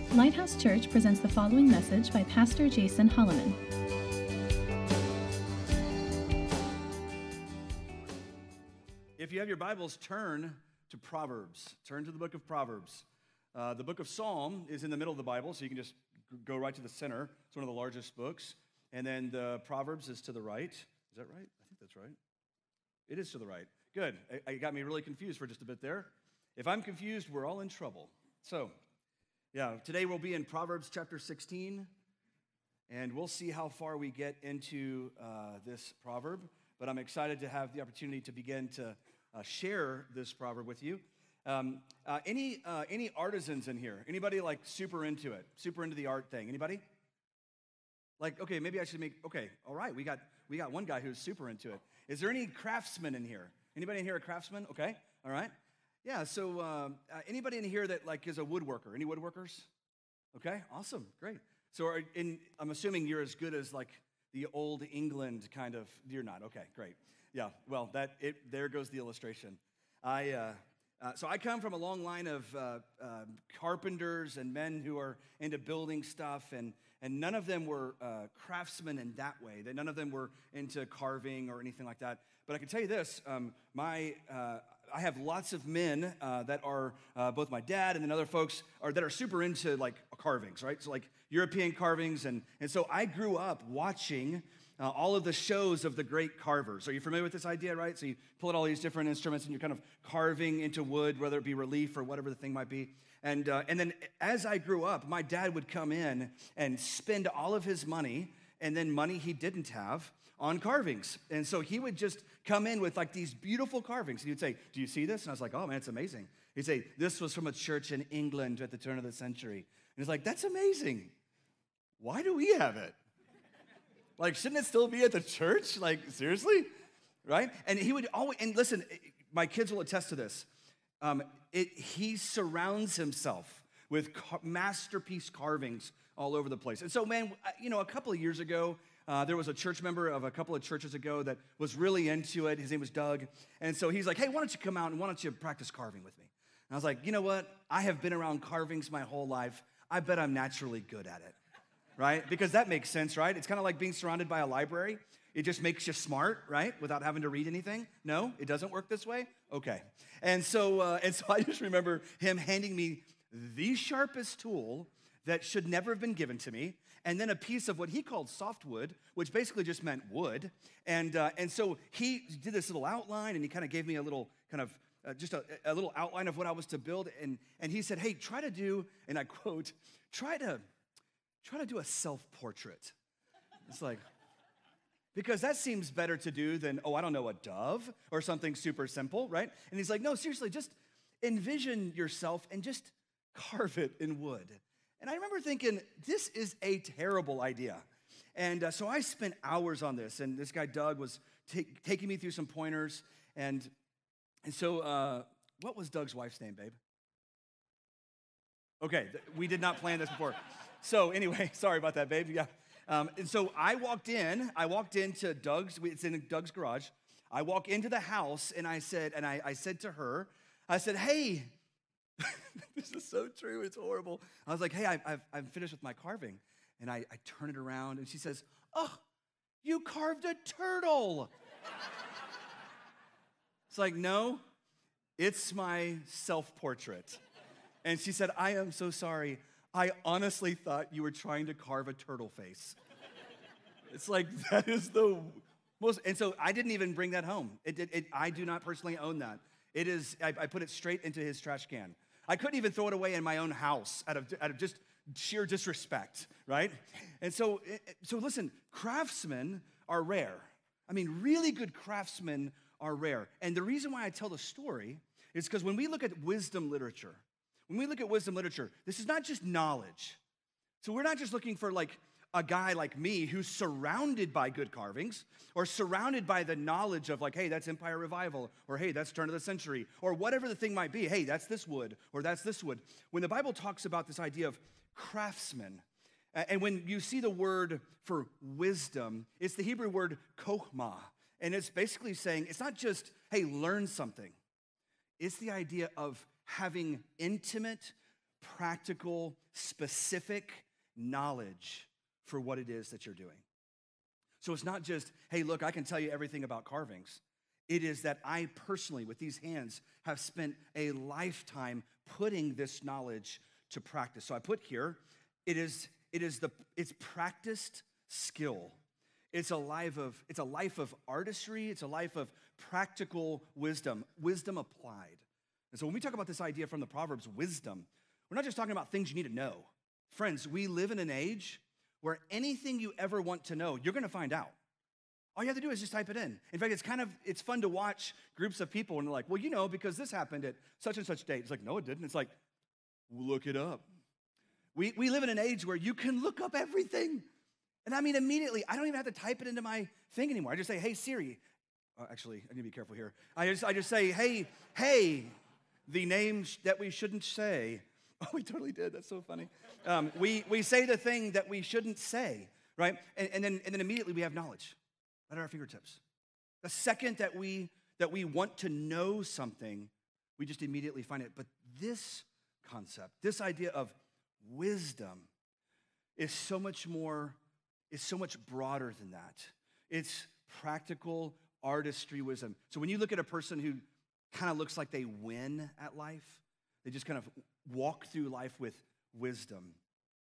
Lighthouse Church presents the following message by Pastor Jason Holloman. If you have your Bibles, turn to Proverbs. Turn to the book of Proverbs. The book of Psalm is in the middle of the Bible, so you can just go right to the center. It's one of the largest books. And then the Proverbs is to the right. Is that right? I think that's right. It is to the right. Good. It got me really confused for just a bit there. If I'm confused, we're all in trouble. So, today we'll be in Proverbs chapter 16, and we'll see how far we get into this proverb. But I'm excited to have the opportunity to begin to share this proverb with you. Any artisans in here? Anybody like super into it? Super into the art thing? Anybody? Like, okay, maybe I should all right, we got one guy who's super into it. Is there any craftsmen in here? Anybody in here a craftsman? Okay, all right. Yeah, so anybody in here that like is a woodworker? Any woodworkers? Okay, awesome, great. So I'm assuming you're as good as like the old England kind of, you're not, okay, great. Yeah, well, there goes the illustration. So I come from a long line of carpenters and men who are into building stuff, and none of them were craftsmen in that way. None of them were into carving or anything like that. But I can tell you this, I have lots of men that are both my dad and then other folks that are super into like carvings, right? So like European carvings, and so I grew up watching all of the shows of the great carvers. Are you familiar with this idea, right? So you pull out all these different instruments and you're kind of carving into wood, whether it be relief or whatever the thing might be. And then as I grew up, my dad would come in and spend all of his money, and then money he didn't have, on carvings. And so he would just come in with like these beautiful carvings. He would say, "Do you see this?" And I was like, "Oh man, it's amazing." He'd say, "This was from a church in England at the turn of the century." And he's like, "That's amazing. Why do we have it? Like, shouldn't it still be at the church? Like, seriously?" Right? And he would always, and listen, my kids will attest to this. He surrounds himself with masterpiece carvings all over the place. And so, man, a couple of years ago, there was a church member of a couple of churches ago that was really into it. His name was Doug. And so he's like, "Hey, why don't you come out and why don't you practice carving with me?" And I was like, "You know what? I have been around carvings my whole life. I bet I'm naturally good at it." Right? Because that makes sense, right? It's kind of like being surrounded by a library. It just makes you smart, right? Without having to read anything. No, it doesn't work this way? Okay. And so I just remember him handing me the sharpest tool that should never have been given to me, and then a piece of what he called softwood, which basically just meant wood. And so he did this little outline, and he kind of gave me a little kind of just a little outline of what I was to build. And he said, "Hey, try to do," and I quote, try to do a self-portrait." It's like, because that seems better to do than, a dove or something super simple, right? And he's like, "No, seriously, just envision yourself and just carve it in wood." And I remember thinking, this is a terrible idea. And so I spent hours on this, and this guy, Doug, was taking me through some pointers. And so what was Doug's wife's name, babe? Okay, we did not plan this before. So anyway, sorry about that, babe. Yeah. And so I walked into Doug's, it's in Doug's garage. I walk into the house, and I said to her, "Hey," this is so true, it's horrible. I was like, "Hey, I'm finished with my carving." And I turn it around, and she says, "Oh, you carved a turtle." It's like, "No, it's my self-portrait." And she said, "I am so sorry. I honestly thought you were trying to carve a turtle face." It's like, that is the most, and so I didn't even bring that home. I do not personally own that. It is, I put it straight into his trash can. I couldn't even throw it away in my own house out of just sheer disrespect, right? And so listen, craftsmen are rare. I mean, really good craftsmen are rare. And the reason why I tell the story is because when we look at wisdom literature, this is not just knowledge. So we're not just looking for like a guy like me who's surrounded by good carvings or surrounded by the knowledge of like, hey, that's Empire Revival, or hey, that's turn of the century, or whatever the thing might be. Hey, that's this wood, or that's this wood. When the Bible talks about this idea of craftsmen, and when you see the word for wisdom, it's the Hebrew word chokhmah. And it's basically saying, it's not just, hey, learn something. It's the idea of having intimate, practical, specific knowledge for what it is that you're doing. So it's not just, hey, look, I can tell you everything about carvings. It is that I personally, with these hands, have spent a lifetime putting this knowledge to practice. So I put here, it's practiced skill. It's a life of artistry. It's a life of practical wisdom applied. And so when we talk about this idea from the Proverbs, wisdom, we're not just talking about things you need to know. Friends, we live in an age where anything you ever want to know, you're gonna find out. All you have to do is just type it in. In fact, it's fun to watch groups of people and they're like, well, you know, because this happened at such and such date. It's like, no, it didn't. It's like, look it up. We live in an age where you can look up everything. And I mean, immediately, I don't even have to type it into my thing anymore. I just say, hey, Siri. Actually, I need to be careful here. I just say, hey, the names that we shouldn't say. Oh, we totally did. That's so funny. We say the thing that we shouldn't say, right? And then immediately we have knowledge at our fingertips. The second that we want to know something, we just immediately find it. But this concept, this idea of wisdom is so much broader than that. It's practical artistry wisdom. So when you look at a person who kind of looks like they win at life, they just kind of walk through life with wisdom.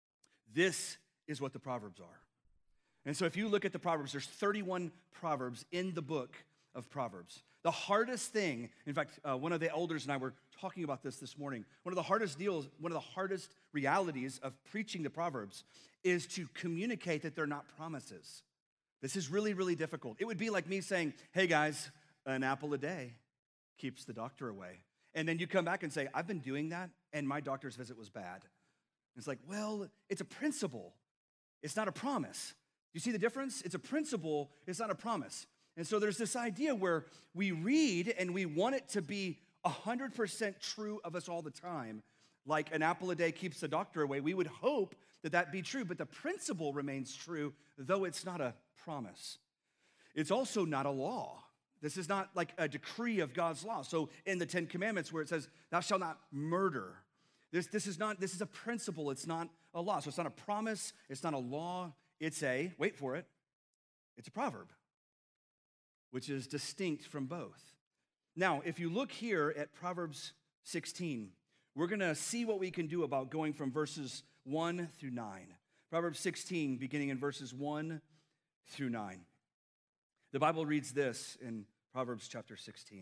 This is what the Proverbs are. And so if you look at the Proverbs, there's 31 Proverbs in the book of Proverbs. The hardest thing, in fact, one of the elders and I were talking about this morning. One of the hardest realities of preaching the Proverbs is to communicate that they're not promises. This is really, really difficult. It would be like me saying, hey guys, an apple a day keeps the doctor away. And then you come back and say, I've been doing that and my doctor's visit was bad. It's like, well, it's a principle. It's not a promise. You see the difference? It's a principle, it's not a promise. And so there's this idea where we read and we want it to be 100% true of us all the time. Like an apple a day keeps the doctor away. We would hope that that be true, but the principle remains true, though it's not a promise. It's also not a law. This is not like a decree of God's law. So in the 10 Commandments where it says, thou shalt not murder, this is a principle, it's not a law. So it's not a promise, it's not a law, it's a, wait for it, it's a proverb, which is distinct from both. Now, if you look here at Proverbs 16, we're gonna see what we can do about going from verses 1 through 9. Proverbs 16, beginning in verses 1 through 9. The Bible reads this in Proverbs chapter 16.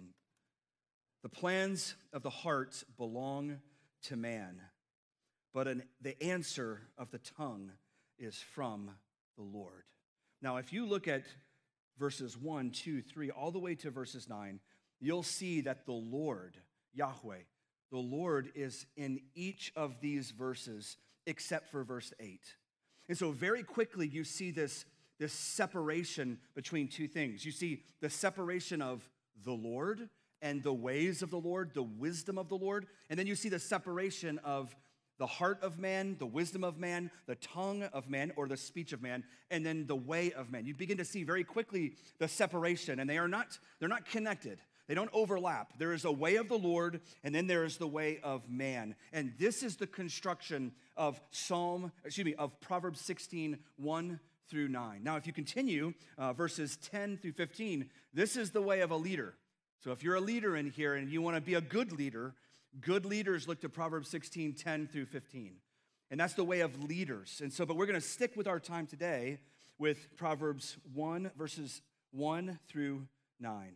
The plans of the heart belong to man, but the answer of the tongue is from the Lord. Now, if you look at verses 1, 2, 3, all the way to verses 9, you'll see that the Lord, Yahweh, the Lord is in each of these verses except for verse 8. And so very quickly you see this separation between two things. You see the separation of the Lord and the ways of the Lord, the wisdom of the Lord, and then you see the separation of the heart of man, the wisdom of man, the tongue of man, or the speech of man, and then the way of man. You begin to see very quickly the separation, and they're not connected. They don't overlap. There is a way of the Lord, and then there is the way of man. And this is the construction of Proverbs 16, 1 through 9. Now, if you continue verses 10 through 15, this is the way of a leader. So if you're a leader in here and you want to be a good leaders look to Proverbs 16, 10 through 15. And that's the way of leaders. And so, but we're going to stick with our time today with Proverbs 1, verses 1 through 9.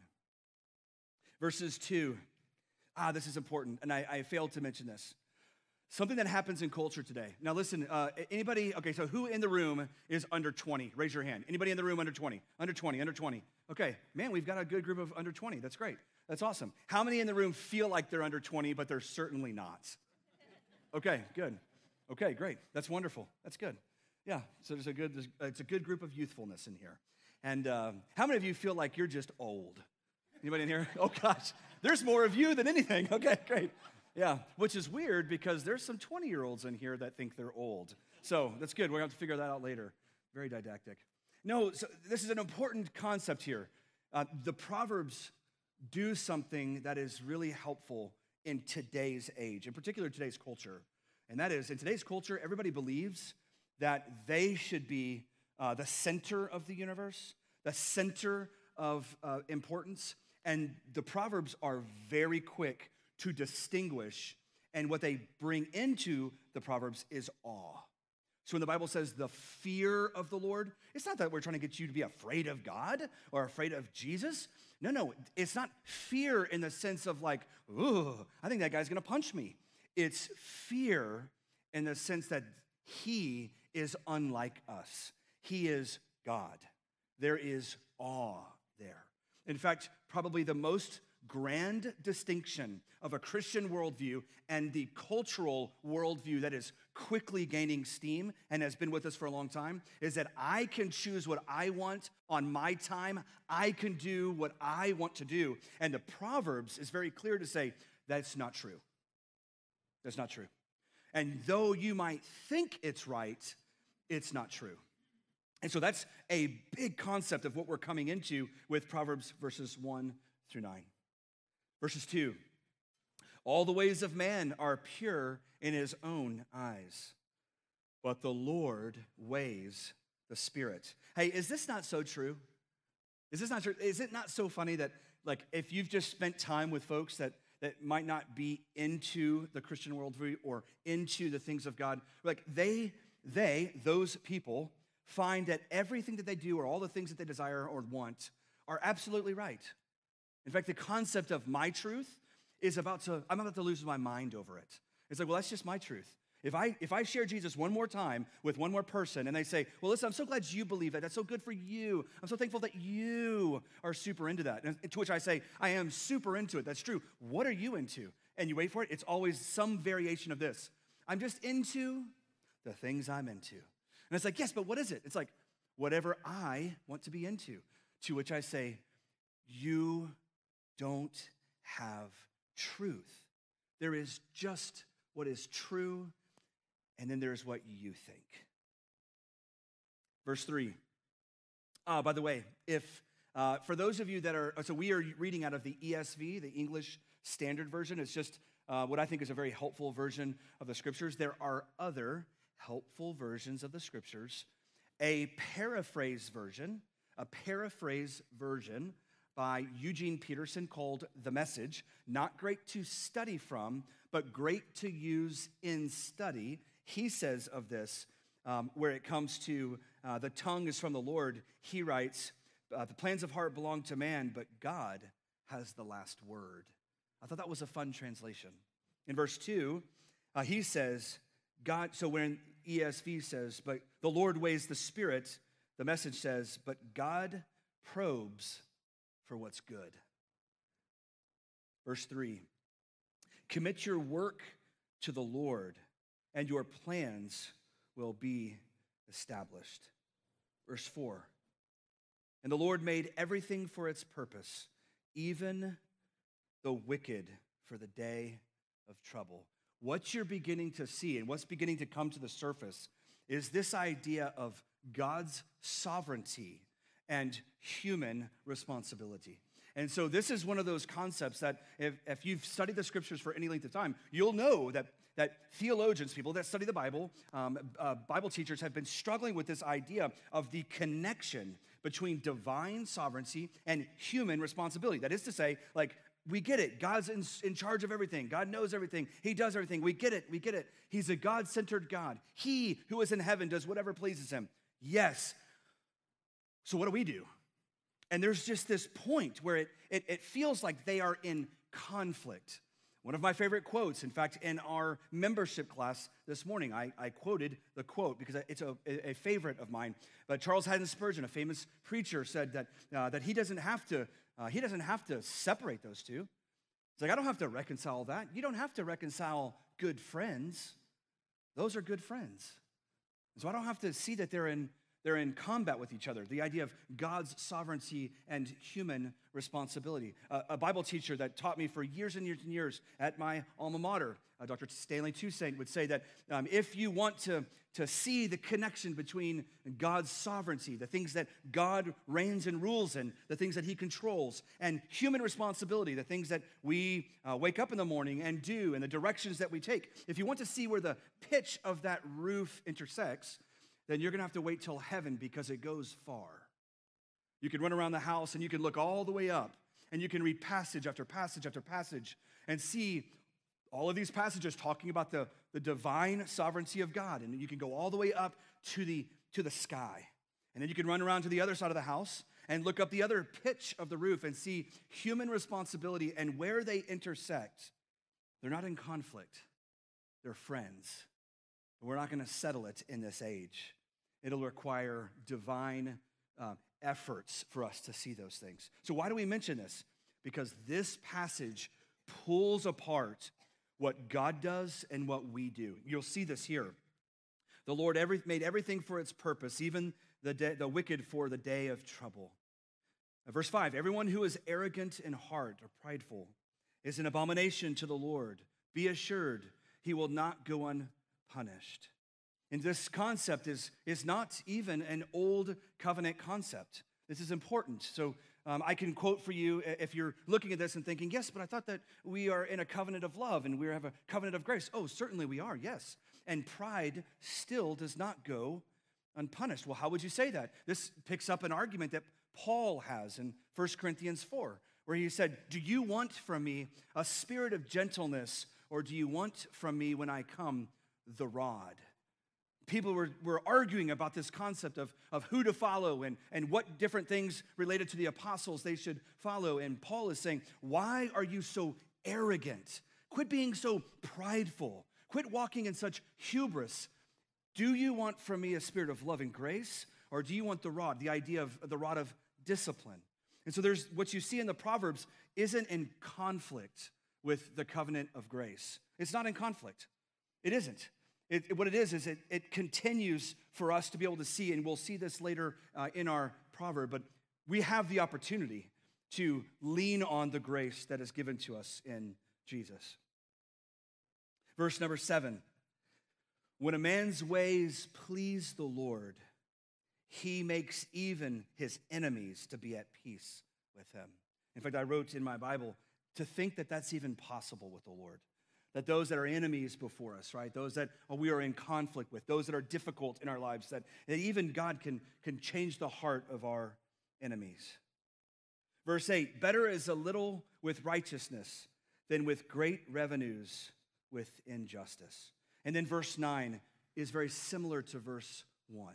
Verses 2. This is important, and I failed to mention this. Something that happens in culture today. Now listen, anybody, okay, so who in the room is under 20? Raise your hand. Anybody in the room under 20? Under 20, under 20. Okay, man, we've got a good group of under 20. That's great. That's awesome. How many in the room feel like they're under 20, but they're certainly not? Okay, good. Okay, great. That's wonderful. That's good. Yeah, so it's a good group of youthfulness in here. And how many of you feel like you're just old? Anybody in here? Oh gosh, there's more of you than anything. Okay, great. Yeah, which is weird because there's some 20-year-olds in here that think they're old. So that's good. We're going to have to figure that out later. Very didactic. No, so this is an important concept here. The Proverbs do something that is really helpful in today's age, in particular today's culture. And that is, in today's culture, everybody believes that they should be the center of the universe, the center of importance. And the Proverbs are very quick to distinguish, and what they bring into the Proverbs is awe. So when the Bible says the fear of the Lord, it's not that we're trying to get you to be afraid of God or afraid of Jesus. No, it's not fear in the sense of like, ooh, I think that guy's gonna punch me. It's fear in the sense that he is unlike us. He is God. There is awe there. In fact, probably the most grand distinction of a Christian worldview and the cultural worldview that is quickly gaining steam and has been with us for a long time is that I can choose what I want on my time. I can do what I want to do. And the Proverbs is very clear to say that's not true. That's not true. And though you might think it's right, it's not true. And so that's a big concept of what we're coming into with Proverbs verses 1 through 9. Verses 2, all the ways of man are pure in his own eyes, but the Lord weighs the spirit. Hey, is this not so true? Is this not true? Is it not so funny that, like, if you've just spent time with folks that might not be into the Christian worldview or into the things of God, like those people find that everything that they do or all the things that they desire or want are absolutely right. In fact, the concept of my truth is I'm about to lose my mind over it. It's like, well, that's just my truth. If I share Jesus one more time with one more person and they say, well, listen, I'm so glad you believe that. That's so good for you. I'm so thankful that you are super into that. And to which I say, I am super into it. That's true. What are you into? And you wait for it. It's always some variation of this. I'm just into the things I'm into. And it's like, yes, but what is it? It's like, whatever I want to be into. To which I say, you don't have truth. There is just what is true, and then there's what you think. Verse 3. By the way, if for those of you that are, so we are reading out of the ESV, the English Standard Version. It's just what I think is a very helpful version of the Scriptures. There are other helpful versions of the Scriptures. A paraphrase version by Eugene Peterson called The Message. Not great to study from, but great to use in study. He says of this, where it comes to the tongue is from the Lord, he writes, the plans of heart belong to man, but God has the last word. I thought that was a fun translation. In verse 2, he says, God, so when ESV says, but the Lord weighs the spirit, the Message says, but God probes for what's good. Verse 3, commit your work to the Lord, and your plans will be established. Verse 4, and the Lord made everything for its purpose, even the wicked for the day of trouble. What you're beginning to see and what's beginning to come to the surface is this idea of God's sovereignty and human responsibility. And so this is one of those concepts that if you've studied the Scriptures for any length of time, you'll know that theologians, people that study the Bible, Bible teachers have been struggling with this idea of the connection between divine sovereignty and human responsibility. That is to say, like, we get it. God's in charge of everything. God knows everything. He does everything. We get it. He's a God-centered God. He who is in heaven does whatever pleases him. Yes. So what do we do? And there's just this point where it feels like they are in conflict. One of my favorite quotes, in fact, in our membership class this morning, I quoted the quote because it's a favorite of mine. But Charles Haddon Spurgeon, a famous preacher, said that he doesn't have to separate those two. It's like, I don't have to reconcile that. You don't have to reconcile good friends. Those are good friends. So I don't have to see that they're in they're in combat with each other, the idea of God's sovereignty and human responsibility. A Bible teacher that taught me for years and years and years at my alma mater, Dr. Stanley Toussaint, would say that if you want to see the connection between God's sovereignty, the things that God reigns and rules in, the things that he controls, and human responsibility, the things that we wake up in the morning and do, and the directions that we take, if you want to see where the pitch of that roof intersects, then you're going to have to wait till heaven because it goes far. You can run around the house and you can look all the way up and you can read passage after passage after passage and see all of these passages talking about the divine sovereignty of God. And you can go all the way up to the sky. And then you can run around to the other side of the house and look up the other pitch of the roof and see human responsibility and where they intersect. They're not in conflict. They're friends. We're not going to settle it in this age. It'll require divine efforts for us to see those things. So why do we mention this? Because this passage pulls apart what God does and what we do. You'll see this here. The Lord made everything for its purpose, even the wicked for the day of trouble. Verse 5, everyone who is arrogant in heart or prideful is an abomination to the Lord. Be assured, he will not go unpunished. And this concept is not even an old covenant concept. This is important. So I can quote for you if you're looking at this and thinking, yes, but I thought that we are in a covenant of love and we have a covenant of grace. Oh, certainly we are, yes. And pride still does not go unpunished. Well, how would you say that? This picks up an argument that Paul has in 1 Corinthians 4, where he said, do you want from me a spirit of gentleness, or do you want from me when I come the rod? People were arguing about this concept of who to follow and what different things related to the apostles they should follow. And Paul is saying, why are you so arrogant? Quit being so prideful. Quit walking in such hubris. Do you want from me a spirit of love and grace, or do you want the rod, the idea of the rod of discipline? And so there's what you see in the Proverbs isn't in conflict with the covenant of grace. It's not in conflict. It isn't. What it is it continues for us to be able to see, and we'll see this later in our proverb, but we have the opportunity to lean on the grace that is given to us in Jesus. Verse number 7, when a man's ways please the Lord, he makes even his enemies to be at peace with him. In fact, I wrote in my Bible, to think that that's even possible with the Lord. That those that are enemies before us, right? Those that we are in conflict with, those that are difficult in our lives, that even God can change the heart of our enemies. Verse 8, better is a little with righteousness than with great revenues with injustice. And then verse 9 is very similar to verse 1.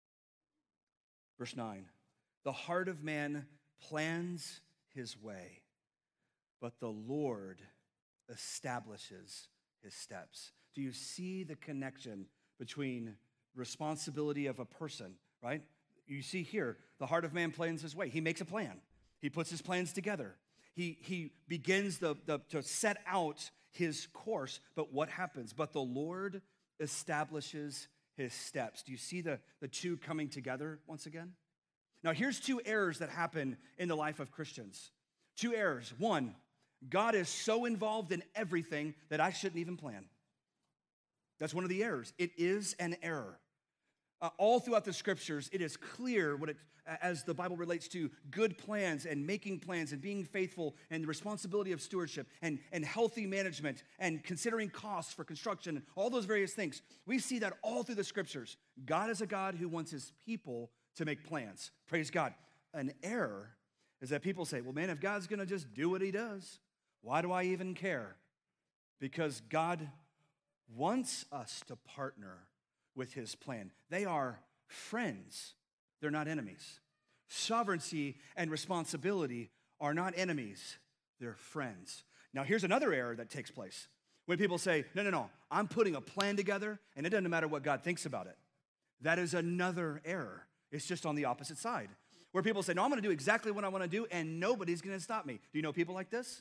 Verse 9, the heart of man plans his way, but the Lord establishes his steps. Do you see the connection between responsibility of a person, right? You see here, the heart of man plans his way. He makes a plan. He puts his plans together. He begins to set out his course, but what happens? But the Lord establishes his steps. Do you see the two coming together once again? Now, here's two errors that happen in the life of Christians. Two errors. One, God is so involved in everything that I shouldn't even plan. That's one of the errors. It is an error. All throughout the scriptures, it is clear as the Bible relates to good plans and making plans and being faithful and the responsibility of stewardship and healthy management and considering costs for construction and all those various things. We see that all through the scriptures. God is a God who wants his people to make plans. Praise God. An error is that people say, well, man, if God's going to just do what he does, why do I even care? Because God wants us to partner with his plan. They are friends. They're not enemies. Sovereignty and responsibility are not enemies. They're friends. Now, here's another error that takes place. When people say, no, I'm putting a plan together, and it doesn't matter what God thinks about it. That is another error. It's just on the opposite side. Where people say, no, I'm going to do exactly what I want to do, and nobody's going to stop me. Do you know people like this?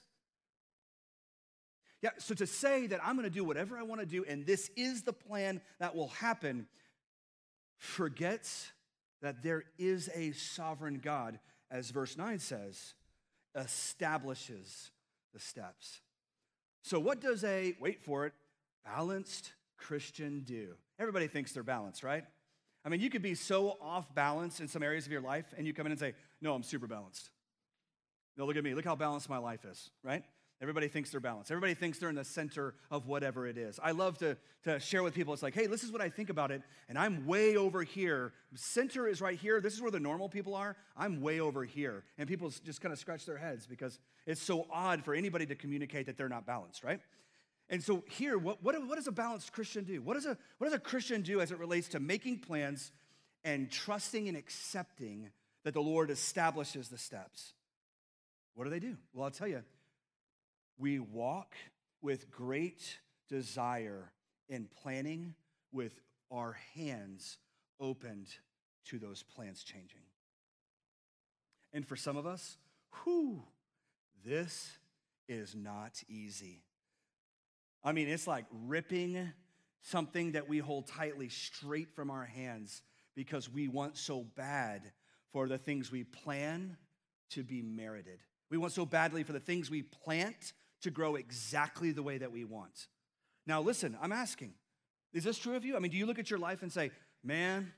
Yeah, so to say that I'm going to do whatever I want to do, and this is the plan that will happen, forgets that there is a sovereign God, as verse 9 says, establishes the steps. So what does a, wait for it, balanced Christian do? Everybody thinks they're balanced, right? I mean, you could be so off balance in some areas of your life, and you come in and say, no, I'm super balanced. No, look at me. Look how balanced my life is, right? Everybody thinks they're balanced. Everybody thinks they're in the center of whatever it is. I love to share with people. It's like, hey, this is what I think about it, and I'm way over here. Center is right here. This is where the normal people are. I'm way over here. And people just kind of scratch their heads because it's so odd for anybody to communicate that they're not balanced, right? And so here, what does a balanced Christian do? What does a Christian do as it relates to making plans and trusting and accepting that the Lord establishes the steps? What do? Well, I'll tell you. We walk with great desire in planning with our hands opened to those plans changing. And for some of us, this is not easy. I mean, it's like ripping something that we hold tightly straight from our hands because we want so bad for the things we plan to be merited. We want so badly for the things we plant to grow exactly the way that we want. Now, listen, I'm asking, is this true of you? I mean, do you look at your life and say, man,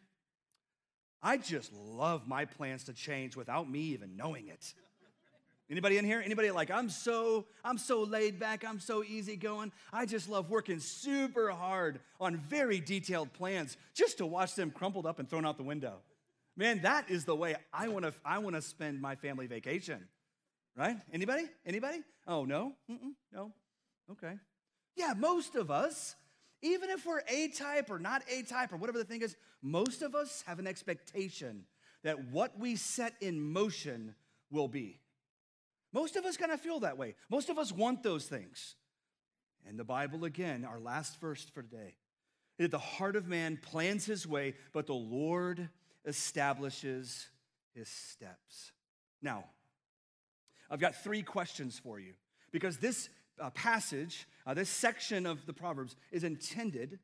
I just love my plans to change without me even knowing it? Anybody in here? Anybody like, I'm so laid back, I'm so easygoing. I just love working super hard on very detailed plans just to watch them crumpled up and thrown out the window. Man, that is the way I want to spend my family vacation. Right? Anybody? Oh, no? No? Okay. Yeah, most of us, even if we're A-type or not A-type or whatever the thing is, most of us have an expectation that what we set in motion will be. Most of us kind of feel that way. Most of us want those things. And the Bible, again, our last verse for today, that the heart of man plans his way, but the Lord establishes his steps. Now, I've got 3 questions for you because this passage, this section of the Proverbs is intended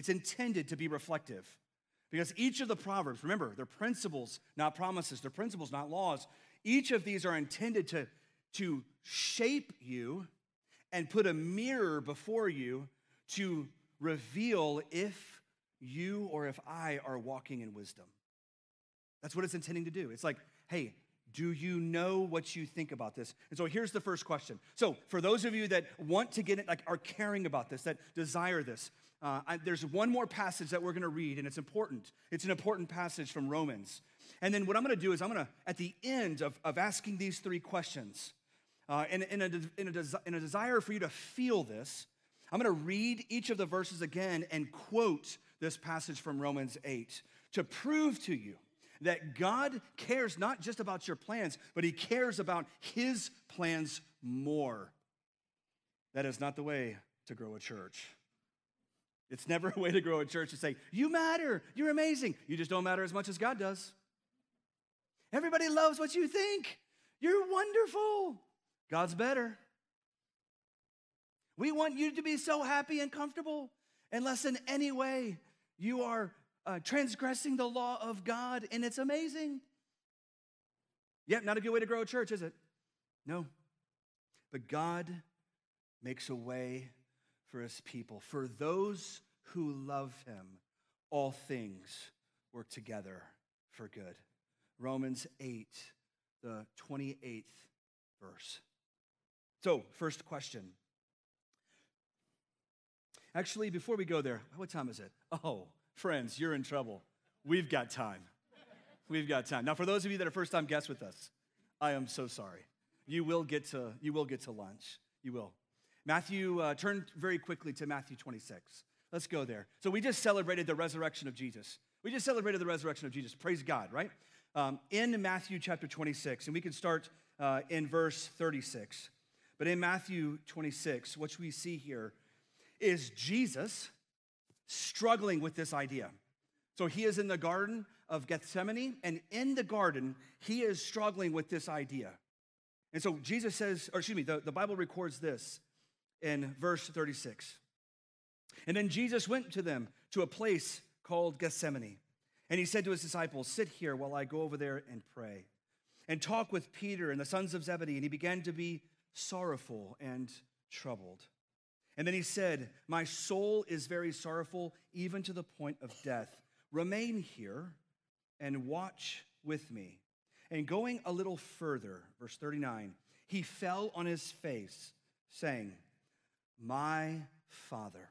to be reflective. Because each of the Proverbs, remember, they're principles, not promises. They're principles, not laws. Each of these are intended to shape you and put a mirror before you to reveal if you or if I are walking in wisdom. That's what it's intending to do. It's like, hey, do you know what you think about this? And so here's the first question. So for those of you that want to get it, like are caring about this, that desire this, there's one more passage that we're going to read, and it's important. It's an important passage from Romans. And then what I'm going to do is I'm going to, at the end of asking these 3 questions, in a desire for you to feel this, I'm going to read each of the verses again and quote this passage from Romans 8 to prove to you that God cares not just about your plans, but he cares about his plans more. That is not the way to grow a church. It's never a way to grow a church to say, you matter, you're amazing. You just don't matter as much as God does. Everybody loves what you think. You're wonderful. God's better. We want you to be so happy and comfortable unless in any way you are transgressing the law of God, and it's amazing. Yep, not a good way to grow a church, is it? No. But God makes a way for his people. For those who love him, all things work together for good. Romans 8, the 28th verse. So, first question. Actually, before we go there, what time is it? Oh, friends, you're in trouble. We've got time. We've got time. Now, for those of you that are first-time guests with us, I am so sorry. You will get to lunch. You will. Matthew, turn very quickly to Matthew 26. Let's go there. So we just celebrated the resurrection of Jesus. Praise God, right? In Matthew chapter 26, and we can start in verse 36. But in Matthew 26, what we see here is Jesus struggling with this idea. So he is in the Garden of Gethsemane, and in the garden, he is struggling with this idea. And so Jesus says, the Bible records this in verse 36. And then Jesus went to them to a place called Gethsemane. And he said to his disciples, sit here while I go over there and pray. And talk with Peter and the sons of Zebedee. And he began to be sorrowful and troubled. And then he said, my soul is very sorrowful, even to the point of death. Remain here and watch with me. And going a little further, verse 39, he fell on his face, saying, my Father,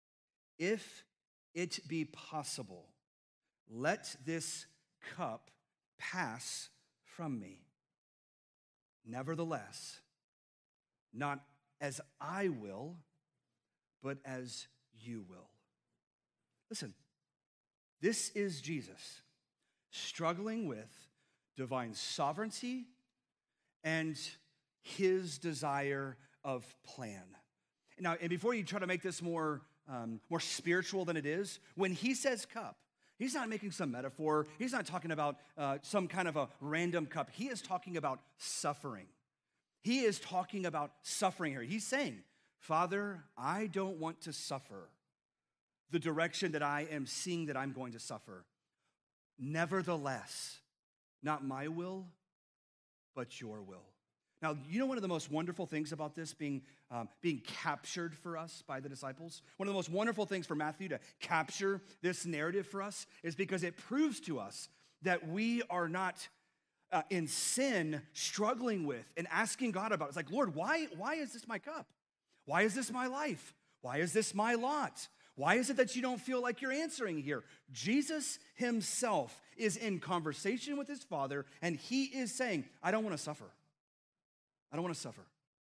if it be possible, let this cup pass from me. Nevertheless, not as I will, but as you will. Listen, this is Jesus struggling with divine sovereignty and his desire of plan. Now, and before you try to make this more spiritual than it is, when he says cup, he's not making some metaphor. He's not talking about some kind of a random cup. He is talking about suffering. He is talking about suffering here. He's saying, Father, I don't want to suffer the direction that I am seeing that I'm going to suffer. Nevertheless, not my will, but your will. Now, you know one of the most wonderful things about this being captured for us by the disciples? One of the most wonderful things for Matthew to capture this narrative for us is because it proves to us that we are not in sin struggling with and asking God about it. It's like, Lord, why is this my cup? Why is this my life? Why is this my lot? Why is it that you don't feel like you're answering here? Jesus himself is in conversation with his Father, and he is saying, I don't want to suffer. I don't want to suffer.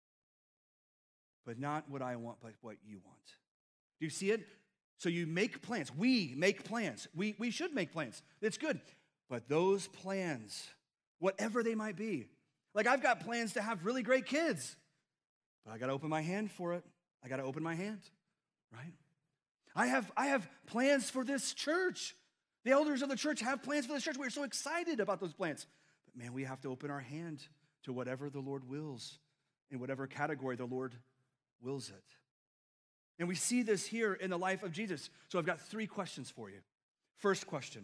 But not what I want, but what you want. Do you see it? So you make plans. We make plans. We should make plans. It's good. But those plans, whatever they might be, like I've got plans to have really great kids, but I got to open my hand for it. I got to open my hand, right? I have plans for this church. The elders of the church have plans for this church. We're so excited about those plans. But man, we have to open our hand to whatever the Lord wills, in whatever category the Lord wills it. And we see this here in the life of Jesus. So I've got 3 questions for you. First question,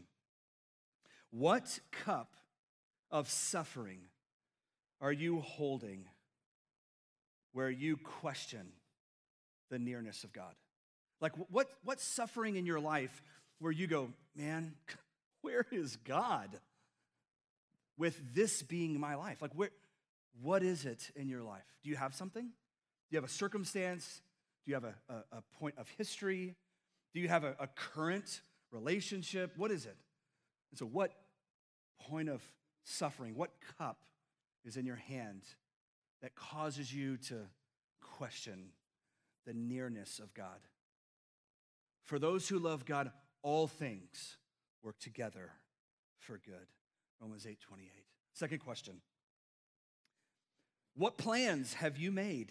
what cup of suffering are you holding where you question the nearness of God? Like what suffering in your life where you go, man, where is God with this being my life? Like what is it in your life? Do you have something? Do you have a circumstance? Do you have a point of history? Do you have a current relationship? What is it? And so what point of suffering, what cup is in your hand that causes you to question the nearness of God? For those who love God, all things work together for good. Romans 8:28. Second question. What plans have you made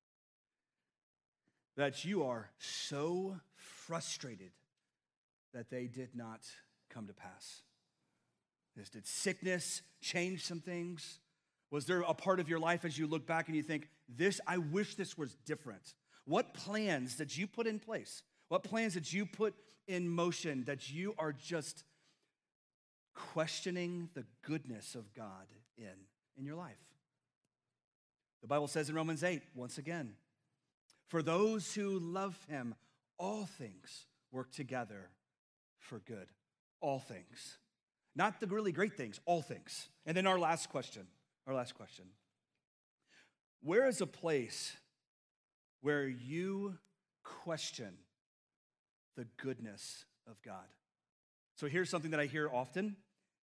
that you are so frustrated that they did not come to pass? Did sickness change some things? Was there a part of your life as you look back and you think, I wish this was different? What plans did you put in place? What plans did you put in motion that you are just questioning the goodness of God in your life? The Bible says in Romans 8, once again, for those who love him, all things work together for good. All things. Not the really great things, all things. And then our last question. Where is a place where you question the goodness of God? So here's something that I hear often.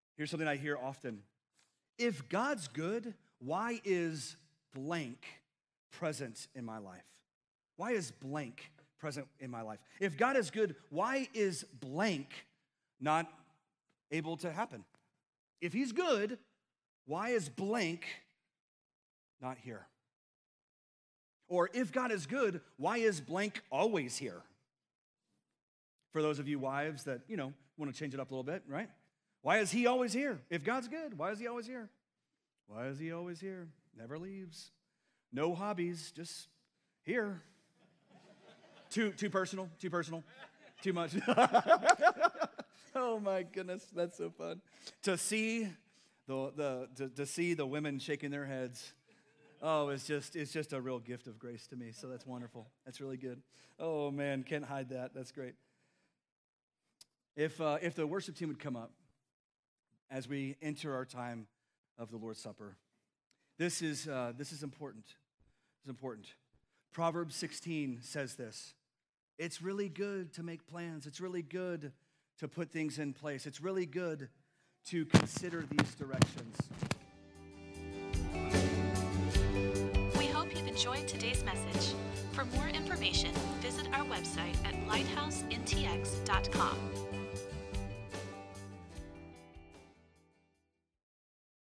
If God's good, why is blank present in my life? Why is blank present in my life? If God is good, why is blank not able to happen? If he's good, why is blank not here? Or if God is good, why is blank always here? For those of you wives that, want to change it up a little bit, right? Why is he always here? If God's good, why is he always here? Why is he always here? Never leaves. No hobbies, just here. Too personal, too much. Oh, Oh my goodness, that's so fun. To see the women shaking their heads. Oh, it's just a real gift of grace to me. So that's wonderful. That's really good. Oh man, can't hide that. That's great. If the worship team would come up as we enter our time of the Lord's Supper, this is important. It's important. Proverbs 16 says this. It's really good to make plans. It's really good to put things in place. It's really good to consider these directions. We hope you've enjoyed today's message. For more information, visit our website at lighthouseintx.com.